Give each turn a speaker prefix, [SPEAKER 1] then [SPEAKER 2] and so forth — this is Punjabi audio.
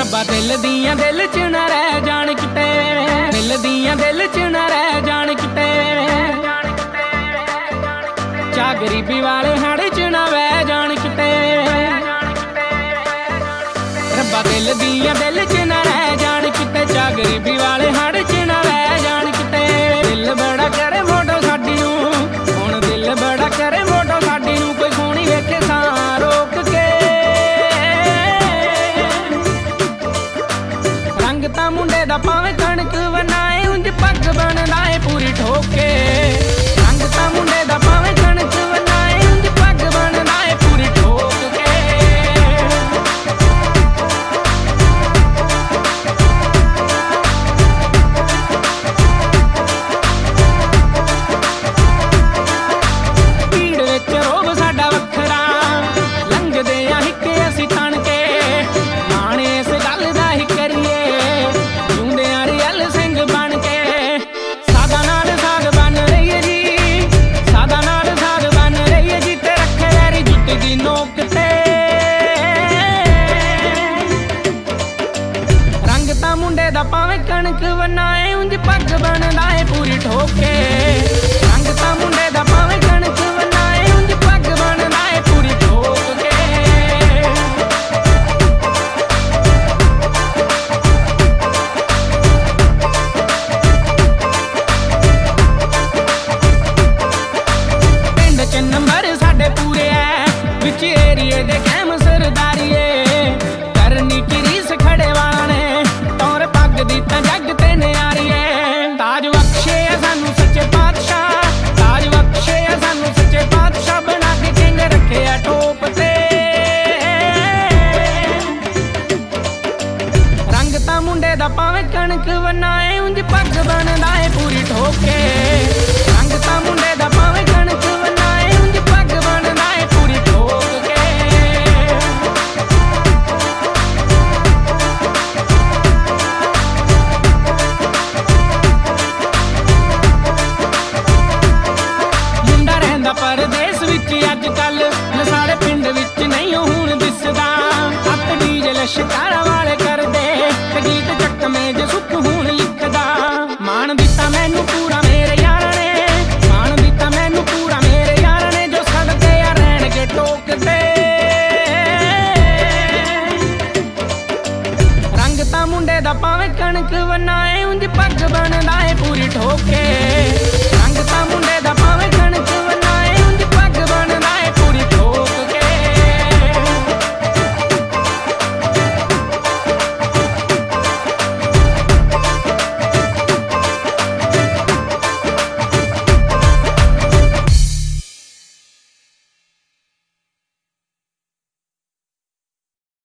[SPEAKER 1] ਰੱਬਾ ਦਿਲ ਦੀਆਂ ਦਿਲ ਚ ਨਾ ਰਹਿ ਜਾਣ ਕਿਤੇ, ਦਿਲ ਦੀਆਂ ਦਿਲ ਚ ਨਾ ਰਹਿ ਜਾਣ ਕਿਤੇ, ਚਾ ਗਰੀਬੀ ਵਾਲੇ ਹੜ ਚ ਨਾ ਵਹਿ ਜਾਣ ਕਿਤੇ। ਰੱਬਾ ਦਿਲ ਦੀਆਂ ਦਿਲ ਚ ਨਾ ਰਹਿ ਜਾਣ ਕਿਤੇ, ਚਾ ਗਰੀਬੀ ਵਾਲੇ ਹੜ ਚ ਨਾ ਵਹਿ ਜਾਣ ਕਿਤੇ। ਦਿਲ ਬੜਾ ਕਰੇ ਮੋਢੋ ਸਾਡੀ ਨੂੰ, ਹੁਣ ਦਿਲ ਬੜਾ ਕਰੇ ਮੋਢੋ ਸਾਡੀ ਨੂੰ, ਕੋਈ ਸੋਹਣੀ ਵੇਖੇ ਸਾਂ ਰੋਕ ਕੇ। ਰੰਗ ਤਾਂ ਮੁੰਡੇ ਦਾ ਭਾਵੇਂ ਕਣਕ ਵਨਾਏ, ਉਂਝ ਪੱਗ ਬਣਦਾ ਏ ਪੂਰੀ ਠੋਕ ਕੇ। ਰੰਗ ਤਾਂ ਮੁੰਡੇ ਦਾ ਭਾਵੇਂ ਕਣਕ ਵਨਾਏ, ਉਂਝ ਪੱਗ ਬਣਦਾ ਏ ਪੂਰੀ ਠੋਕ ਕੇ। ਭੀੜ ਵਿੱਚ ਰੋਬ ਸਾਡਾ ਵੱਖਰਾ, ਲੰਘਦੇ ਆ ਹਿੱਕੇ ਅਸੀਂ ਤਣ ਕੇ, ਮਾਣ ਇਸ ਗੱਲ ਦਾ ਹੀ ਕਰੀਏ, ਜਿਉਂਦੇ ਆ ਰਿਅਲ ਸਿੰਘ ਬਣ ਕੇ। ਸਾਦਾ ਨਾਲ ਸਾਧ ਬਣ ਰਹੀਏ ਜੀ, ਸਾਦਾ ਨਾਲ ਸਾਧ ਬਣ ਰਹੀਏ ਜੀ, ਤੇ ਰੱਖੇ ਯਾਰੀ ਜੁੱਤੀ ਦੀ ਨੋਕ ਤੇ। ਰੰਗ ਤਾਂ ਮੁੰਡੇ ਦਾ ਭਾਵੇਂ ਕਣਕ ਵਨਾਏ, ਉਂਝ ਪੱਗ ਬਣਦਾ ਏ ਪੂਰੀ ਠੋਕ ਕੇ। ਰੰਗ ਤਾਂ ਮੁੰਡੇ ਦਾ ਭਾਵੇਂ ਕਣਕ ਵਨਾਏ, ਉਂਝ ਪੱਗ ਬਣਦਾ ਏ ਪੂਰੀ ਠੋਕ ਕੇ। ਪਿੰਡ ਚ ਨੰਬਰ ਸਾਡੇ ਪੂਰੇ ਐ, ਵਿੱਚ ਏਰੀਏ ਦੇ ਕੈਮ ਸਰਦਾਰੀਏ, ਕਰਨੀ ਕੀ ਰੀਸ ਖੜੇ ਵਾਲਾ ਨੇ, ਤੌਰ ਪੱਗ ਦੀ ਤਾਂ ਜੱਗ ਤੇ ਨਿਆਰੀਏ। ਤਾਜ ਬਖਸ਼ੇ ਆ ਸਾਨੂੰ ਸੱਚੇ ਪਾਤਸ਼ਾਹ, ਤਾਜ ਬਖਸ਼ੇ ਆ ਸਾਨੂੰ ਸੱਚੇ ਪਾਤਸ਼ਾਹ, ਬਣਾ ਕੇ ਕਿੰਗ ਰੱਖਿਆ ਟੋਪ ਤੇ। ਰੰਗ ਤਾਂ ਮੁੰਡੇ ਦਾ ਭਾਵੇਂ ਕਣਕ ਵਨਾਏ, ਉਂਝ ਪੱਗ ਬਣਦਾ ਏ ਪੂਰੀ ਠੋਕ ਕੇ। ਰੰਗ ਤਾਂ ਮੁੰਡੇ ਦਾ ਭਾਵੇਂ ਕਣਕ ਵਨਾਏ, ਉਂਝ ਪੱਗ ਬਣਦਾ ਏ ਪੂਰੀ ਠੋਕ ਕੇ। ਮੁੰਡਾ ਰਹਿੰਦਾ ਪਰਦੇਸ ਵਿੱਚ ਅੱਜ ਕੱਲ, ਨਸਾੜੇ ਪਿੰਡ ਵਿੱਚ ਨਹੀਂ ਹੁਣ ਦਿਸਦਾ। ਹੱਥ ਡੀਜੇ ਲਸ਼ਕਾਰਾਂ ਵਾਲੇ ਕਰਦੇ, ਤੇ ਗੀਤ ਚੱਕਵੇਂ ਜੇ ਸੁੱਖ ਹੁਣ ਲਿਖਦਾ। ਮਾਣ ਦਿੱਤਾ ਮੈਨੂੰ ਪੂਰਾ ਮੇਰੇ ਯਾਰਾਂ ਨੇ, ਮਾਣ ਦਿੱਤਾ ਮੈਨੂੰ ਪੂਰਾ ਮੇਰੇ ਯਾਰਾਂ ਨੇ, ਜੋ ਸੜਦੇ ਆ ਰਹਿਣਗੇ ਟੋਕਦੇ। ਰੰਗ ਤਾਂ ਮੁੰਡੇ ਦਾ ਭਾਵੇਂ ਕਣਕ ਵਨਾਏ, ਉਂਝ ਪੱਗ ਬਣਦਾ ਏ ਪੂਰੀ ਠੋਕ ਕੇ। ਰੰਗ ਤਾਂ ਮੁੰਡੇ